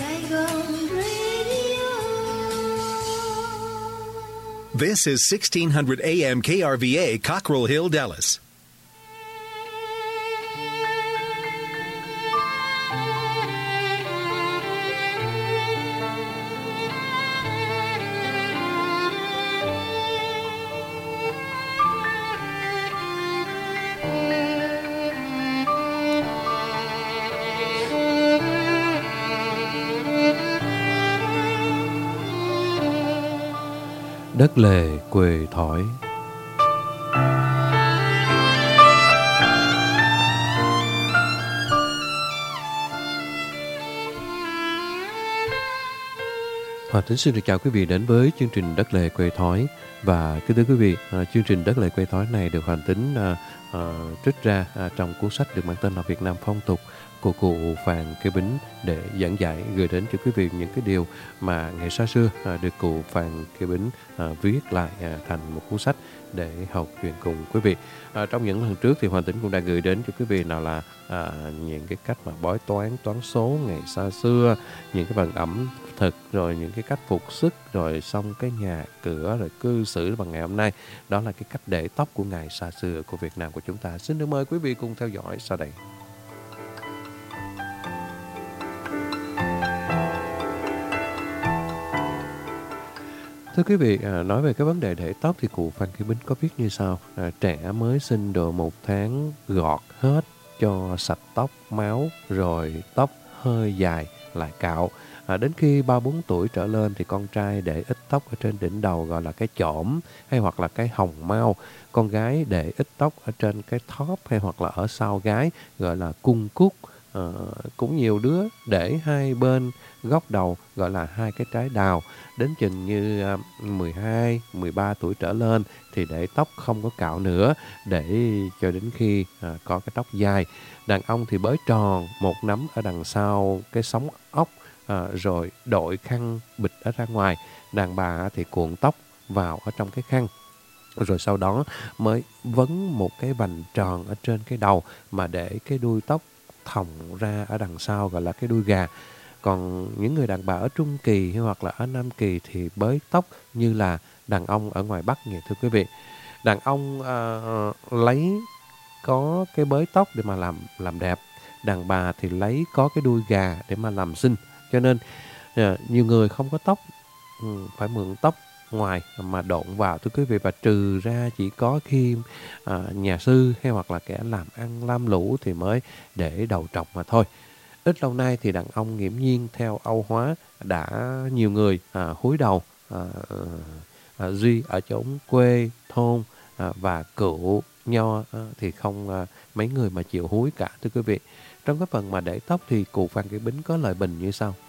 Saigon Radio. This is 1600 AM KRVA, Cockrell Hill, Dallas. Đất lề quê thỏi. Hoàng Tính xin được chào quý vị đến với chương trình Đất lề quê thói. Và kính thưa quý vị, chương trình Đất lề quê thói này được Hoàng Tính trích ra trong cuốn sách được mang tên là Việt Nam phong tục của cụ Phan Kế Bính để giảng giải gửi đến cho quý vị những cái điều mà ngày xa xưa được cụ Phan Kế Bính viết lại thành một cuốn sách để học truyền cùng quý vị. Trong những lần trước thì Hoàng Tính cũng đã gửi đến cho quý vị nào là những cái cách mà bói toán số ngày xa xưa, những cái phần ẩm thực, rồi những cái cách phục sức, rồi xong cái nhà cửa, rồi cư xử bằng ngày hôm nay. Đó là cái cách để tóc của ngày xa xưa của Việt Nam của chúng ta. Xin được mời quý vị cùng theo dõi sau đây. Thưa quý vị, nói về cái vấn đề để tóc thì cụ Phan Kế Bính có viết như sau. Trẻ mới sinh độ 1 tháng gọt hết cho sạch tóc máu, rồi tóc hơi dài lại cạo. Đến khi 3-4 tuổi trở lên thì con trai để ít tóc ở trên đỉnh đầu gọi là cái chổm hay hoặc là cái hồng mao. Con gái để ít tóc ở trên cái thóp hay hoặc là ở sau gái gọi là cung cúc. Cũng nhiều đứa để hai bên góc đầu gọi là hai cái trái đào. Đến chừng như 12-13 tuổi trở lên thì để tóc không có cạo nữa, để cho đến khi có cái tóc dài. Đàn ông thì bới tròn một nắm ở đằng sau cái sống ốc, rồi đội khăn bịt ở ra ngoài. Đàn bà thì cuộn tóc vào ở trong cái khăn, rồi sau đó mới vấn một cái vành tròn ở trên cái đầu mà để cái đuôi tóc thòng ra ở đằng sau gọi là cái đuôi gà. Còn những người đàn bà ở Trung Kỳ hay hoặc là ở Nam Kỳ thì bới tóc như là đàn ông ở ngoài Bắc vậy thưa quý vị. Đàn ông lấy có cái bới tóc để mà làm đẹp, đàn bà thì lấy có cái đuôi gà để mà làm xinh. Cho nên nhiều người không có tóc, phải mượn tóc ngoài mà độn vào thưa quý vị. Và trừ ra chỉ có khi nhà sư hay hoặc là kẻ làm ăn lam lũ thì mới để đầu trọc mà thôi. Ít lâu nay thì đàn ông nghiễm nhiên theo Âu hóa đã nhiều người húi đầu, duy ở chốn quê thôn và cựu nho thì không mấy người mà chịu húi cả thưa quý vị. Trong cái phần mà để tóc thì cụ Phan Kế Bính có lời bình như sau.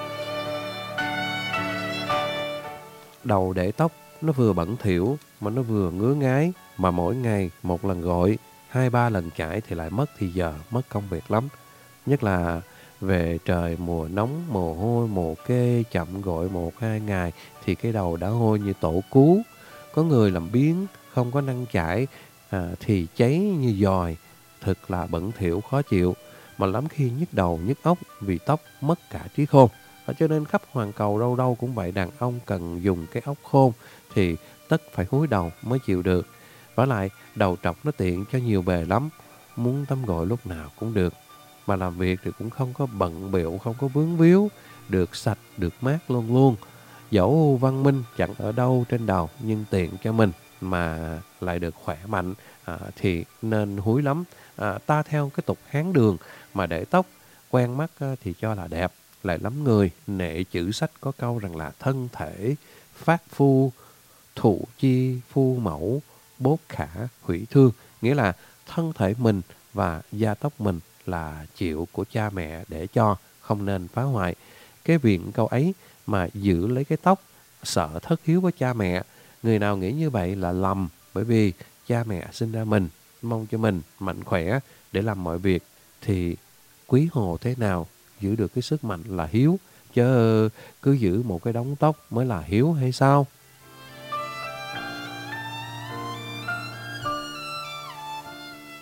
Đầu để tóc nó vừa bẩn thỉu mà nó vừa ngứa ngái, mà mỗi ngày một lần gội, 2-3 lần chải thì lại mất thì giờ, mất công việc lắm. Nhất là về trời mùa nóng, mồ hôi, mồ kê, chậm gội 1-2 ngày thì cái đầu đã hôi như tổ cú. Có người làm biếng, không có năng chải thì cháy như dòi, thật là bẩn thỉu khó chịu. Mà lắm khi nhức đầu nhức óc vì tóc mất cả trí khôn. Cho nên khắp hoàn cầu đâu đâu cũng vậy, đàn ông cần dùng cái óc khôn thì tất phải húi đầu mới chịu được. Vả lại đầu trọc nó tiện cho nhiều bề lắm, muốn tắm gội lúc nào cũng được. Mà làm việc thì cũng không có bận bịu, không có vướng víu, được sạch, được mát luôn luôn. Dẫu văn minh chẳng ở đâu trên đầu nhưng tiện cho mình mà lại được khỏe mạnh thì nên húi lắm. Ta theo cái tục Hán Đường mà để tóc quen mắt thì cho là đẹp. Lại lắm người nệ chữ sách có câu rằng là thân thể phát phu, thụ chi phu mẫu, bốt khả hủy thương. Nghĩa là thân thể mình và da tóc mình là chịu của cha mẹ để cho, không nên phá hoại. Cái viện câu ấy mà giữ lấy cái tóc sợ thất hiếu với cha mẹ. Người nào nghĩ như vậy là lầm, bởi vì cha mẹ sinh ra mình, mong cho mình mạnh khỏe để làm mọi việc thì quý hồ thế nào giữ được cái sức mạnh là hiếu, chứ cứ giữ một cái đống tóc mới là hiếu hay sao?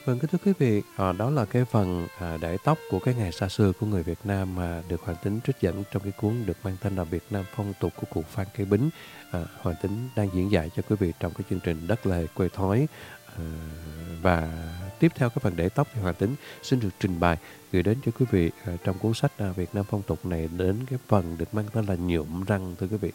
Vâng, kính thưa quý vị, đó là cái phần để tóc của cái ngày xa xưa của người Việt Nam mà được Hoàng Tính trích dẫn trong cái cuốn được mang tên là Việt Nam phong tục của cụ Phan Kế Bính. Hoàng Tính đang diễn giải cho quý vị trong cái chương trình Đất Lề Quê Thói. Và tiếp theo cái phần để tóc thì Hoàng Tính xin được trình bày gửi đến cho quý vị trong cuốn sách Việt Nam phong tục này đến cái phần được mang tên là nhuộm răng, thưa quý vị.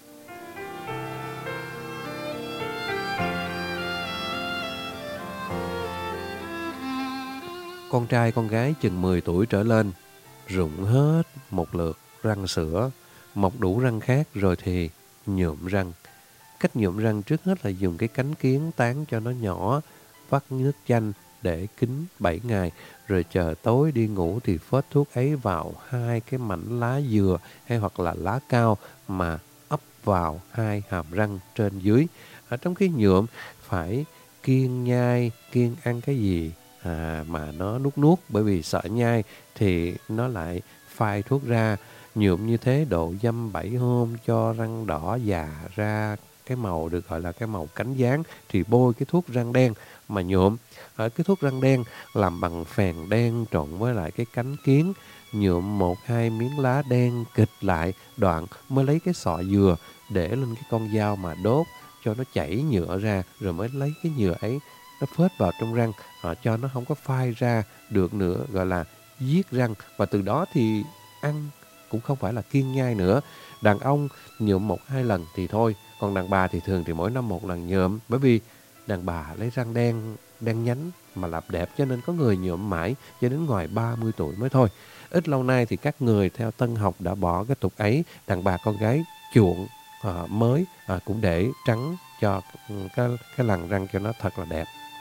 Con trai con gái chừng 10 tuổi trở lên, rụng hết một lượt răng sữa, mọc đủ răng khác rồi thì nhuộm răng. Cách nhuộm răng trước hết là dùng cái cánh kiến tán cho nó nhỏ, vắt nước chanh để kín 7 ngày, rồi chờ tối đi ngủ thì phết thuốc ấy vào 2 cái mảnh lá dừa hay hoặc là lá cao mà ấp vào 2 hàm răng trên dưới. Ở trong khi nhuộm phải kiêng nhai, kiêng ăn cái gì mà nó nuốt nuốt, bởi vì sợ nhai thì nó lại phai thuốc ra. Nhuộm như thế độ dăm 7 hôm cho răng đỏ già ra cái màu được gọi là cái màu cánh gián thì bôi cái thuốc răng đen mà nhuộm. Cái thuốc răng đen làm bằng phèn đen trộn với lại cái cánh kiến, nhuộm 1-2 miếng lá đen kịch lại, đoạn mới lấy cái sọ dừa để lên cái con dao mà đốt cho nó chảy nhựa ra, rồi mới lấy cái nhựa ấy nó phết vào trong răng, cho nó không có phai ra được nữa, gọi là giết răng. Và từ đó thì ăn cũng không phải là kiêng nhai nữa. Đàn ông nhuộm 1-2 lần thì thôi, còn đàn bà thì thường thì mỗi năm 1 lần nhuộm, bởi vì đàn bà lấy răng đen nhánh mà làm đẹp, cho nên có người nhuộm mãi cho đến ngoài 30 tuổi mới thôi. Ít lâu nay thì các người theo tân học đã bỏ cái tục ấy, đàn bà con gái chuộng mới cũng để trắng cho cái lằn răng cho nó thật là đẹp.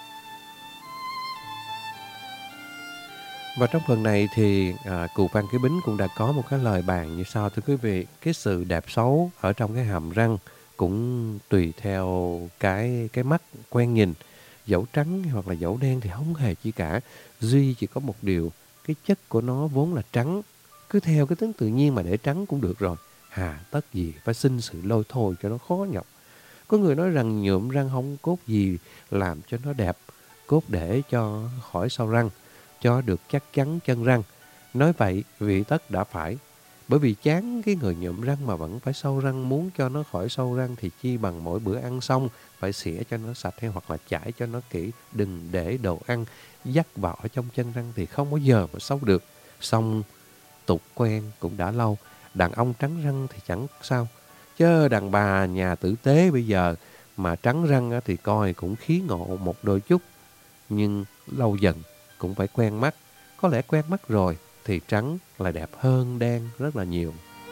Và trong phần này thì cụ Phan Kế Bính cũng đã có một cái lời bàn như sau, thưa quý vị. Cái sự đẹp xấu ở trong cái hàm răng cũng tùy theo cái mắt quen nhìn. Dẫu trắng hoặc là dẫu đen thì không hề chi cả. Duy chỉ có một điều, cái chất của nó vốn là trắng. Cứ theo cái tính tự nhiên mà để trắng cũng được rồi. Hà tất gì phải xin sự lôi thôi cho nó khó nhọc. Có người nói rằng nhuộm răng không cốt gì làm cho nó đẹp, cốt để cho khỏi sau răng, cho được chắc chắn chân răng. Nói vậy vị tất đã phải, bởi vì chán cái người nhuộm răng mà vẫn phải sâu răng, muốn cho nó khỏi sâu răng thì chi bằng mỗi bữa ăn xong phải xỉa cho nó sạch hay hoặc là chải cho nó kỹ, đừng để đồ ăn dắt vào ở trong chân răng thì không bao giờ mà sâu được. Xong tục quen cũng đã lâu, đàn ông trắng răng thì chẳng sao, chứ đàn bà nhà tử tế bây giờ mà trắng răng thì coi cũng khí ngộ một đôi chút, nhưng lâu dần cũng phải quen mắt. Có lẽ quen mắt rồi thì trắng là đẹp hơn đen rất là nhiều.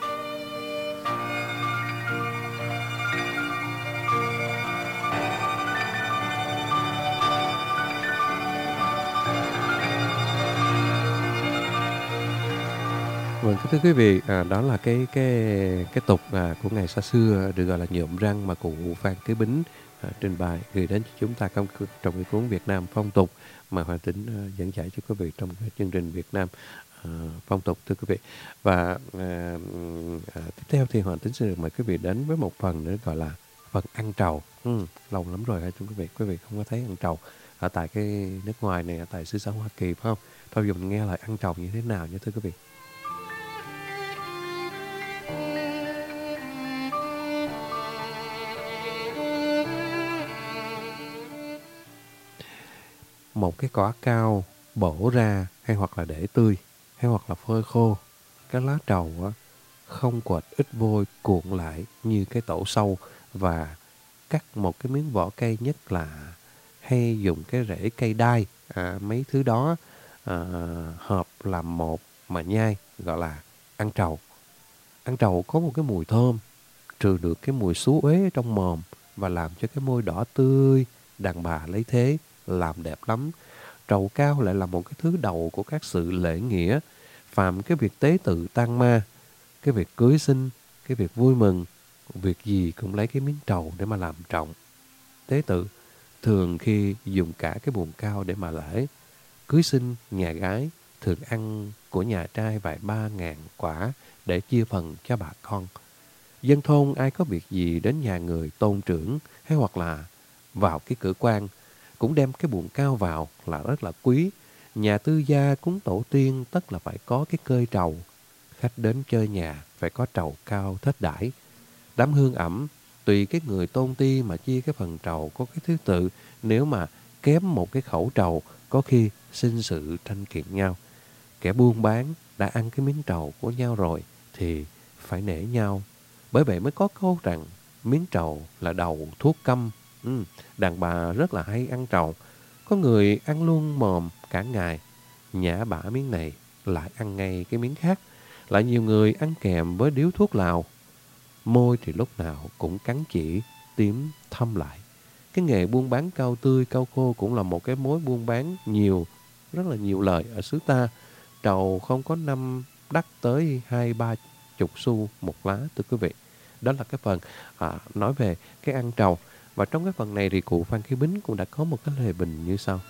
Vâng, thưa quý vị, đó là cái tục của ngày xa xưa được gọi là nhuộm răng mà cụ Phan Kế Bính trình bày gửi đến cho chúng ta trong cái cuốn Việt Nam phong tục mà Hoàng Tính dẫn giải cho quý vị trong cái chương trình Việt Nam phong tục, thưa quý vị. Và tiếp theo thì Hoàng Tính sẽ được mời quý vị đến với một phần nữa gọi là phần ăn trầu. Lâu lắm rồi hả quý vị không có thấy ăn trầu ở tại cái nước ngoài này, ở tại xứ sở Hoa Kỳ phải không? Thôi giờ mình nghe lại ăn trầu như thế nào nha thưa quý vị. Một cái quả cao bổ ra hay hoặc là để tươi hay hoặc là phơi khô, cái lá trầu không quệt ít vôi cuộn lại như cái tổ sâu, và cắt một cái miếng vỏ cây, nhất là hay dùng cái rễ cây đai, mấy thứ đó hợp làm một mà nhai, gọi là ăn trầu. Ăn trầu có một cái mùi thơm, trừ được cái mùi xú uế trong mồm và làm cho cái môi đỏ tươi. Đàn bà lấy thế làm đẹp lắm. Trầu cao lại là một cái thứ đầu của các sự lễ nghĩa. Phàm cái việc tế tự tang ma, cái việc cưới sinh, cái việc vui mừng, việc gì cũng lấy cái miếng trầu để mà làm trọng. Tế tự thường khi dùng cả cái buồng cao để mà lễ. Cưới sinh, nhà gái thường ăn của nhà trai vài 3.000 quả để chia phần cho bà con. Dân thôn ai có việc gì đến nhà người tôn trưởng hay hoặc là vào cái cửa quan cũng đem cái buồng cao vào là rất là quý. Nhà tư gia cúng tổ tiên tất là phải có cái cơi trầu. Khách đến chơi nhà phải có trầu cao thết đãi. Đám hương ẩm, tùy cái người tôn ti mà chia cái phần trầu có cái thứ tự. Nếu mà kém một cái khẩu trầu, có khi sinh sự tranh kiện nhau. Kẻ buôn bán đã ăn cái miếng trầu của nhau rồi thì phải nể nhau. Bởi vậy mới có câu rằng miếng trầu là đầu thuốc căm. Đàn bà rất là hay ăn trầu. Có người ăn luôn mồm cả ngày, nhả bả miếng này lại ăn ngay cái miếng khác. Lại nhiều người ăn kèm với điếu thuốc lào. Môi thì lúc nào cũng cắn chỉ, tím thâm lại. Cái nghề buôn bán cao tươi, cao khô cũng là một cái mối buôn bán nhiều, rất là nhiều lời ở xứ ta. Trầu không có năm đắt tới 20-30 xu một lá, thưa quý vị. Đó là cái phần nói về cái ăn trầu. Và trong cái phần này thì cụ Phan Kế Bính cũng đã có một cái lời bình như sau.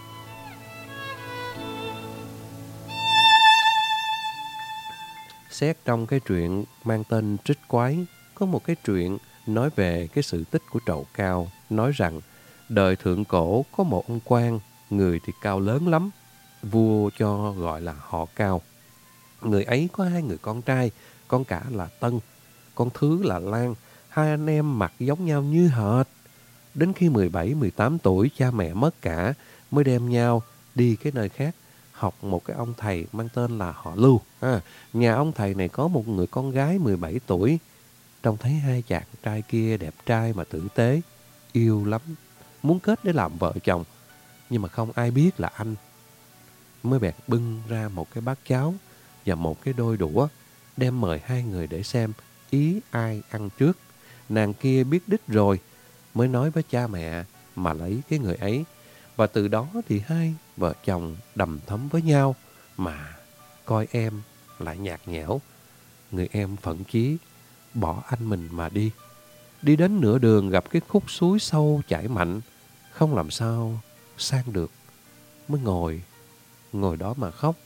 Xét trong cái truyện mang tên Trích Quái, có một cái truyện nói về cái sự tích của trầu cao, nói rằng đời thượng cổ có một ông quan, người thì cao lớn lắm, vua cho gọi là họ Cao. Người ấy có 2 người con trai, con cả là Tân, con thứ là Lan, 2 anh em mặt giống nhau như hệt. Đến khi 17-18 tuổi cha mẹ mất cả, mới đem nhau đi cái nơi khác học một cái ông thầy mang tên là họ Lưu. Nhà ông thầy này có một người con gái 17 tuổi. Trông thấy 2 chàng trai kia đẹp trai mà tử tế, yêu lắm, muốn kết để làm vợ chồng. Nhưng mà không ai biết là anh. Mới bèn bưng ra một cái bát cháo và một cái đôi đũa, đem mời 2 người để xem ý ai ăn trước. Nàng kia biết đích rồi, mới nói với cha mẹ mà lấy cái người ấy. Và từ đó thì 2 vợ chồng đầm thấm với nhau, mà coi em lại nhạt nhẽo. Người em phẫn chí bỏ anh mình mà đi. Đi đến nửa đường gặp cái khúc suối sâu chảy mạnh, không làm sao sang được, mới ngồi đó mà khóc.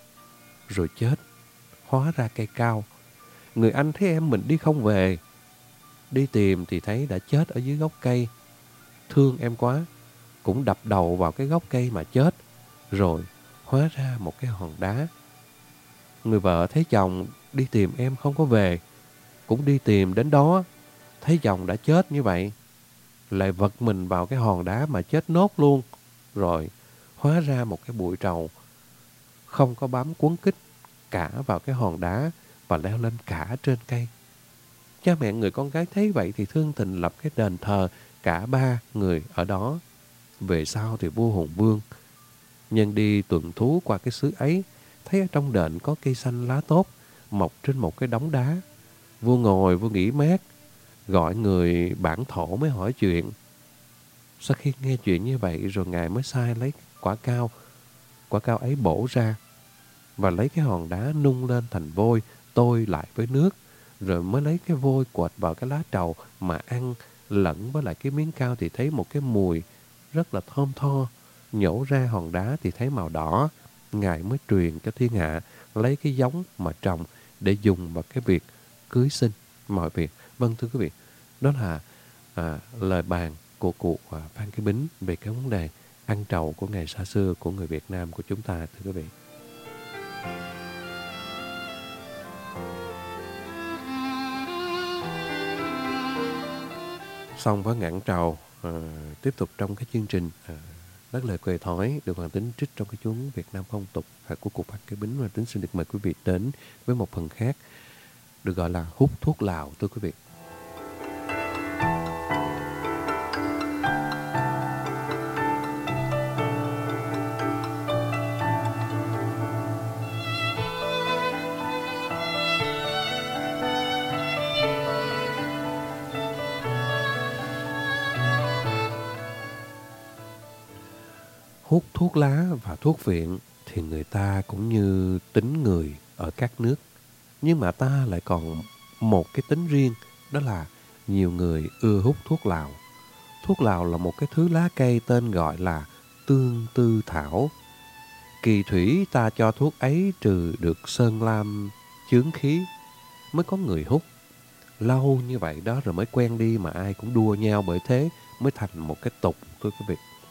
Rồi chết, hóa ra cây cao. Người anh thấy em mình đi không về, đi tìm thì thấy đã chết ở dưới gốc cây. Thương em quá, cũng đập đầu vào cái gốc cây mà chết. Rồi hóa ra một cái hòn đá. Người vợ thấy chồng đi tìm em không có về, cũng đi tìm đến đó, thấy chồng đã chết như vậy, lại vật mình vào cái hòn đá mà chết nốt luôn. Rồi hóa ra một cái bụi trầu không có bám quấn quýt cả vào cái hòn đá và leo lên cả trên cây. Cha mẹ người con gái thấy vậy thì thương tình lập cái đền thờ cả 3 người ở đó. Về sau thì vua Hùng Vương nhân đi tuần thú qua cái xứ ấy, thấy ở trong đền có cây xanh lá tốt mọc trên một cái đống đá. Vua ngồi, vua nghỉ mát, gọi người bản thổ mới hỏi chuyện. Sau khi nghe chuyện như vậy rồi ngài mới sai lấy quả cao ấy bổ ra và lấy cái hòn đá nung lên thành vôi, tôi lại với nước, rồi mới lấy cái vôi quệt vào cái lá trầu mà ăn lẫn với lại cái miếng cao thì thấy một cái mùi rất là thơm tho. Nhổ ra hòn đá thì thấy màu đỏ. Ngài mới truyền cho thiên hạ lấy cái giống mà trồng để dùng vào cái việc cưới sinh mọi việc. Vâng, thưa quý vị, đó là lời bàn của cụ Phan Kế Bính về cái vấn đề ăn trầu của ngày xa xưa của người Việt Nam của chúng ta, thưa quý vị. Xong với ngạn trầu, tiếp tục trong cái chương trình Đất Lời Quê Thói được Hoàng Tính trích trong cái cuốn Việt Nam Phong Tục của cụ Phan Kế Bính. Hoàng Tính xin được mời quý vị đến với một phần khác được gọi là hút thuốc lào, thưa quý vị. Hút thuốc lá và thuốc viện thì người ta cũng như tính người ở các nước. Nhưng mà ta lại còn một cái tính riêng, đó là nhiều người ưa hút thuốc lào. Thuốc lào là một cái thứ lá cây tên gọi là tương tư thảo. Kỳ thủy ta cho thuốc ấy trừ được sơn lam chướng khí, mới có người hút. Lâu như vậy đó rồi mới quen đi mà ai cũng đua nhau, bởi thế mới thành một cái tục, thưa quý vị.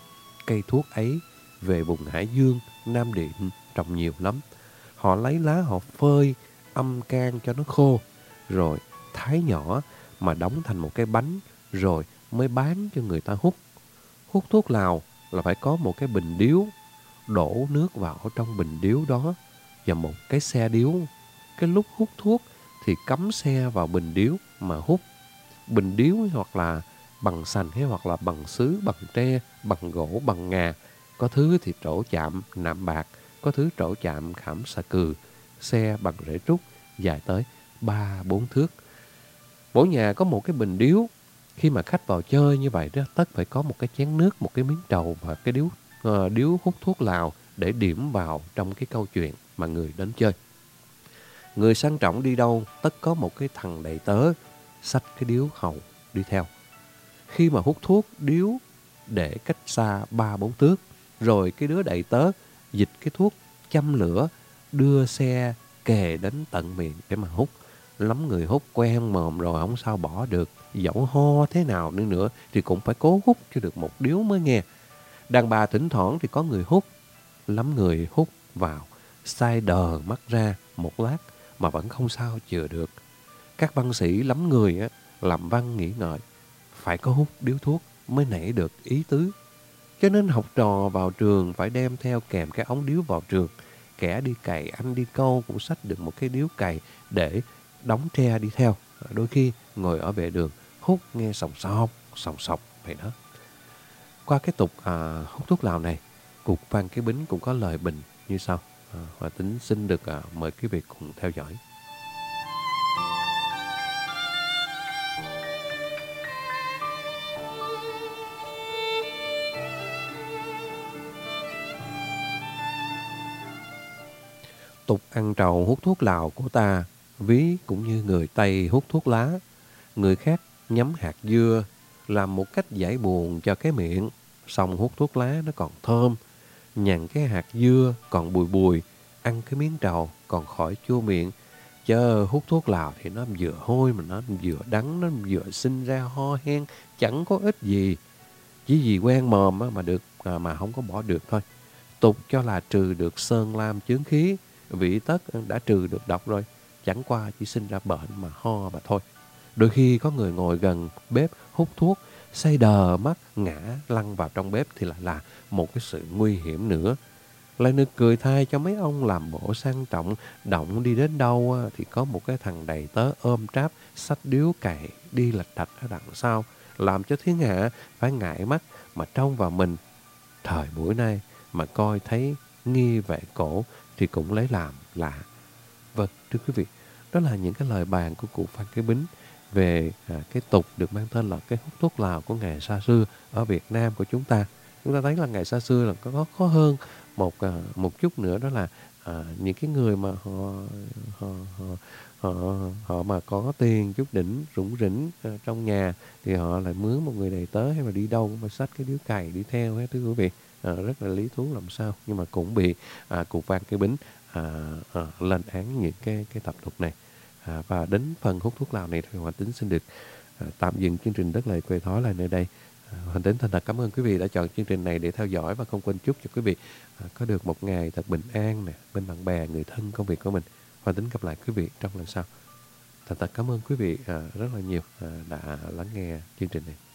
cây thuốc ấy về vùng Hải Dương, Nam Định trồng nhiều lắm. Họ lấy lá họ phơi, âm can cho nó khô, rồi thái nhỏ mà đóng thành một cái bánh, rồi mới bán cho người ta hút. Hút thuốc lào là phải có một cái bình điếu, đổ nước vào trong bình điếu đó và một cái xe điếu. Cái lúc hút thuốc thì cắm xe vào bình điếu mà hút. Bình điếu hoặc là bằng sành hay hoặc là bằng sứ, bằng tre, bằng gỗ, bằng ngà. Có thứ thì trổ chạm nạm bạc, có thứ trổ chạm khảm xà cừ, xe bằng rễ trúc dài tới 3-4 thước. Mỗi nhà có một cái bình điếu. Khi mà khách vào chơi như vậy đó, tất phải có một cái chén nước, một cái miếng trầu và cái điếu hút thuốc lào để điểm vào trong cái câu chuyện mà người đến chơi. Người sang trọng đi đâu, tất có một cái thằng đầy tớ xách cái điếu hầu đi theo. Khi mà hút thuốc, điếu để cách xa 3-4 thước, rồi cái đứa đầy tớ dịch cái thuốc châm lửa, đưa xe kề đến tận miệng để mà hút. Lắm người hút quen mồm rồi không sao bỏ được, dẫu ho thế nào nữa thì cũng phải cố hút cho được một điếu mới nghe. Đàn bà thỉnh thoảng thì có người hút, lắm người hút vào, sai đờ mắt ra một lát mà vẫn không sao chừa được. Các văn sĩ lắm người làm văn nghĩ ngợi, phải có hút điếu thuốc mới nảy được ý tứ. Cho nên học trò vào trường phải đem theo kèm cái ống điếu vào trường. Kẻ đi cày, anh đi câu cũng xách được một cái điếu cày để đóng tre đi theo. Đôi khi ngồi ở vệ đường hút nghe sòng sọc vậy đó. Qua cái tục hút thuốc lào này, Cục Phan Kế Bính cũng có lời bình như sau. Hòa Tính xin được mời quý vị cùng theo dõi. Tục ăn trầu hút thuốc lào của ta, ví cũng như người Tây hút thuốc lá. Người khác nhắm hạt dưa, làm một cách giải buồn cho cái miệng. Xong hút thuốc lá nó còn thơm, nhằn cái hạt dưa còn bùi bùi, ăn cái miếng trầu còn khỏi chua miệng. Chứ hút thuốc lào thì nó vừa hôi mà nó vừa đắng, nó vừa sinh ra ho hen, chẳng có ích gì. Chỉ vì quen mồm mà được mà không có bỏ được thôi. Tục cho là trừ được sơn lam chướng khí, vị tất đã trừ được độc rồi, chẳng qua chỉ sinh ra bệnh mà ho mà thôi. Đôi khi có người ngồi gần bếp hút thuốc, say đờ mắt ngã lăn vào trong bếp thì lại là một cái sự nguy hiểm nữa. Lại nực cười thay cho mấy ông làm bộ sang trọng, động đi đến đâu thì có một cái thằng đầy tớ ôm tráp, xách điếu cày đi lạch đạch ở đằng sau, làm cho thiên hạ phải ngại mắt mà trông vào mình. Thời buổi nay mà coi thấy nghi vệ cổ thì cũng lấy làm lạ. Vâng, thưa quý vị, đó là những cái lời bàn của cụ Phan Kế Bính về cái tục được mang tên là cái hút thuốc lào của ngày xa xưa ở Việt Nam của chúng ta. Chúng ta thấy là ngày xa xưa là có khó hơn một chút nữa, đó là những cái người mà họ mà có tiền chút đỉnh rủng rỉnh trong nhà thì họ lại mướn một người đầy tớ, hay mà đi đâu cũng phải xách cái điếu cày đi theo hết, thưa quý vị. Rất là lý thú làm sao, nhưng mà cũng bị cụ Phan Kế Bính lên án những cái tập tục này. Và đến phần hút thuốc lào này thì Hoàng Tính xin được tạm dừng chương trình Đất Lệ Quê Thói lại nơi đây. Hoàng Tính thành thật cảm ơn quý vị đã chọn chương trình này để theo dõi, và không quên chúc cho quý vị có được một ngày thật bình an bên bạn bè, người thân, công việc của mình. Hoàng Tính gặp lại quý vị trong lần sau. Thành thật cảm ơn quý vị rất là nhiều đã lắng nghe chương trình này.